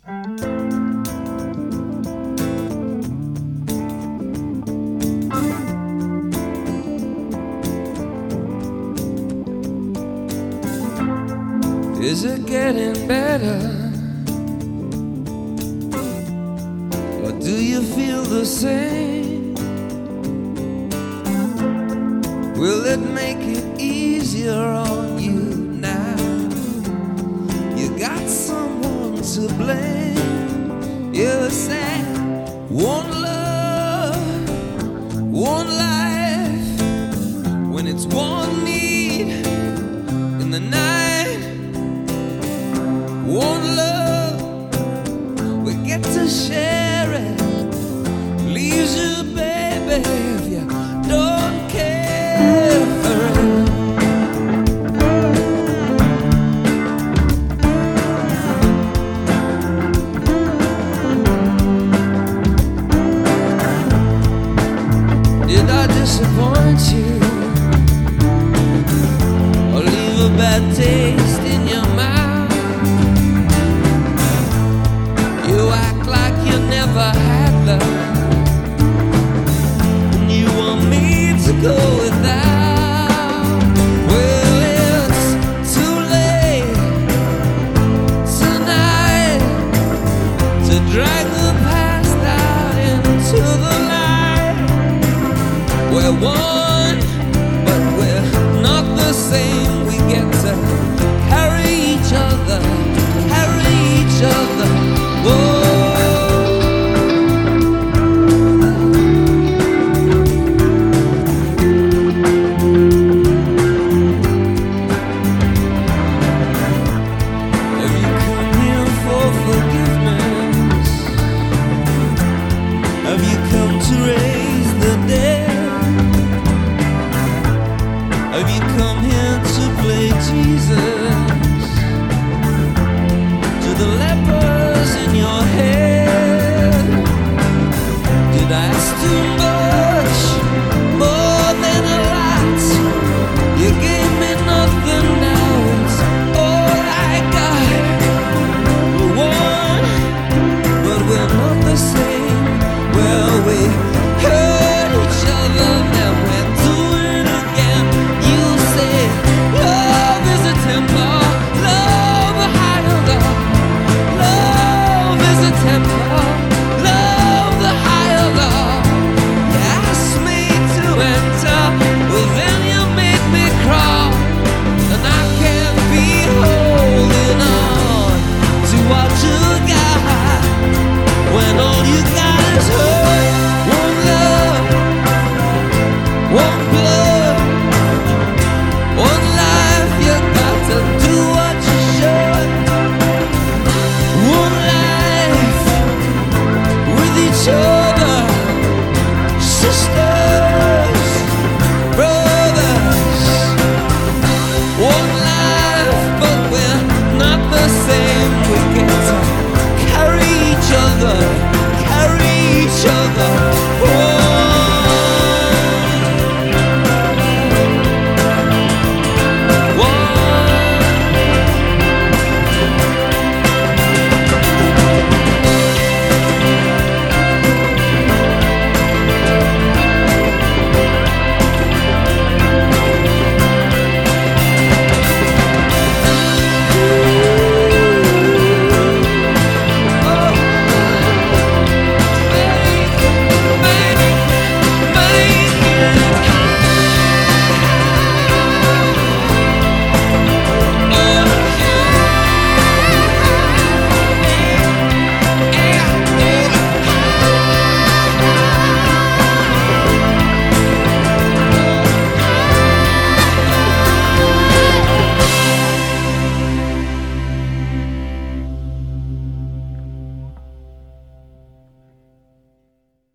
Is it getting better? Or do you feel the same? Will it make it easier on you now? You got someone to blame. You said one love, one life, when it's one need in the night. One love, we get to share it. Leaves you, baby, if you don't care for it. Did I disappoint you? Or leave a bad taste in your mouth? You act like you never had love, and you want me to go without. Well, it's too late tonight to drag the past out into the light, where one